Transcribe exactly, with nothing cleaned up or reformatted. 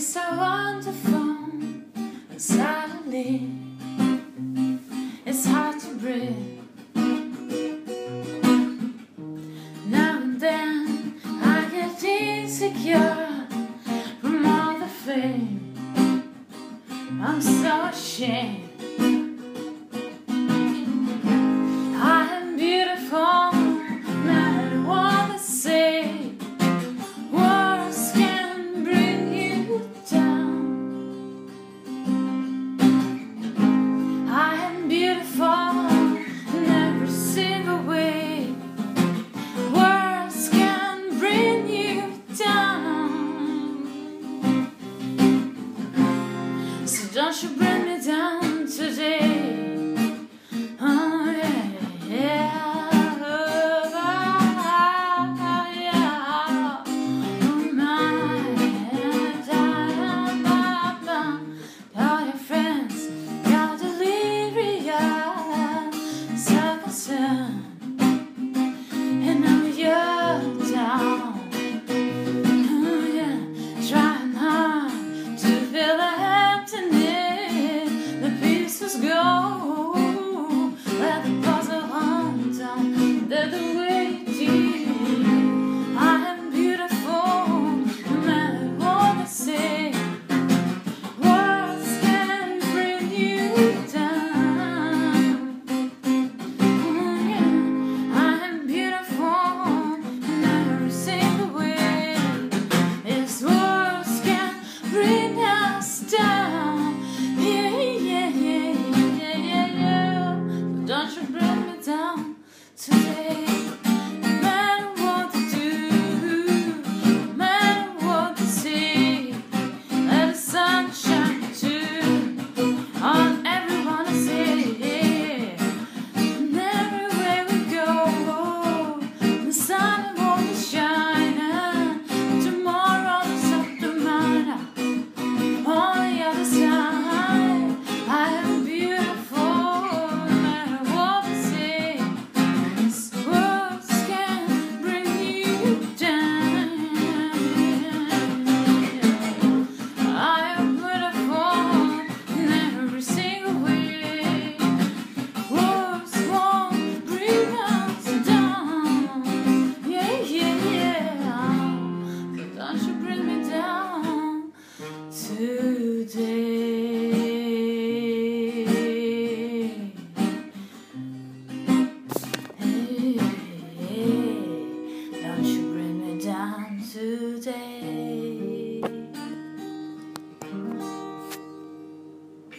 so wonderful, and suddenly it's hard to breathe. Now and then I get insecure from all the fame. I'm so ashamed. I am beautiful, no matter what they say. Words can bring you down. I am beautiful in every single way. Words can bring you down. So don't you bring me down today. Oh yeah, yeah. And now you're down. Oh yeah, trying hard to fill the emptiness. The pieces go. Let the puzzle hunt down. They're the way deep. I am beautiful, no matter what they say. Words can bring you down. Bring us down, yeah, yeah, yeah, yeah, yeah, yeah. But don't you bring me down today. No matter what they do, no matter what they say, let the sun shine too on everyone I see. And everywhere we go, the sun won't be shining. Tomorrow is up to mine. On the other side, I am beautiful, no matter what they say. These words can bring you down. I am beautiful in every single way. Words won't bring us down. Yeah, yeah, yeah. But don't you bring me down today. Hey, hey, don't you bring me down today.